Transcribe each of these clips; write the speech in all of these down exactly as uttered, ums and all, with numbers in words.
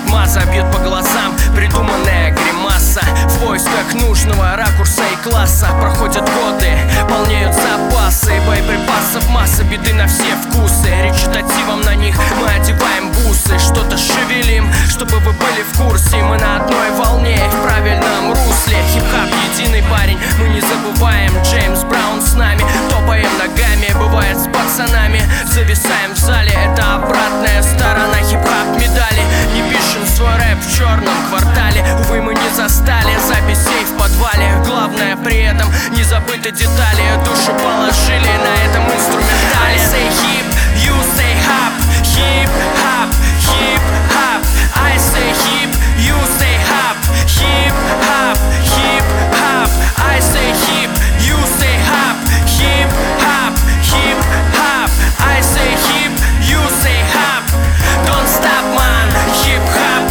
маза, бьет по глазам придуманная гримаса. В поисках нужного ракурса и класса проходят годы, полнеют запасы боеприпасов, масса беды на все вкусы. Речитативом на них мы одеваем бусы, что-то шевелим, чтобы вы были в курсе. Мы на одной волне, в правильном русле. Хип-хап единый, парень, мы не забываем. Джеймс Браун с нами, топаем ногами. Бывает с пацанами, зависаем в зале. Это обратная сторона хип-хап медали. Не пишем свой рэп в черном квартале. Увы, мы не застали записей в подвале. Главное при этом не забыты детали. Душу положили на этом инструментале. I say hip, you say hop. Hip-hop, hip-hop. I say hip, you say hop. Hip-hop, hip-hop. I say hip, you say hop. Hip-hop, hip-hop. I say hip, you say hop. Don't stop, man, hip-hop.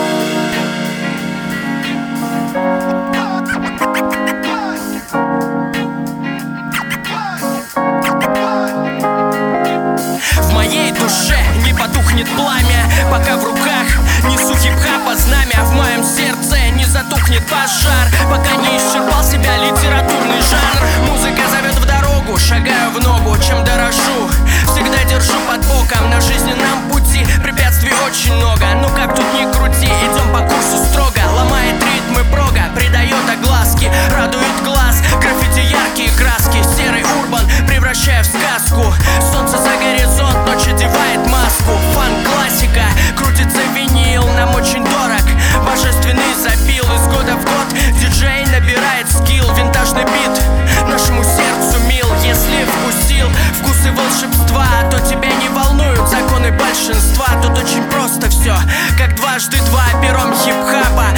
В моей душе не потухнет пламя, пока в руках несу хип-хапа знамя. В моем сердце не затухнет пожар, пока не исчерпал себя литературный жанр. Музыка зовет в дорогу, шагаю в ногу, чем дорожу, всегда держу под боком. На жизненном пути препятствий очень много, но как тут ни крути, идем по курсу строго. Ломает ритмы прога, придает огласки, радует глаз. Граффити яркие краски, серый урбан превращая в сказку. Солнце за горизонт, ночь одевает маску. Фан-классика, крутится винил, нам очень дорог. Божественный запил из года в год. Диджей набирает скилл, винтажный бит нашему сердцу мил. Если вкусил вкусы волшебства, то тебя не волнуют законы большинства. Тут очень просто все, как дважды два пером хип-хапа.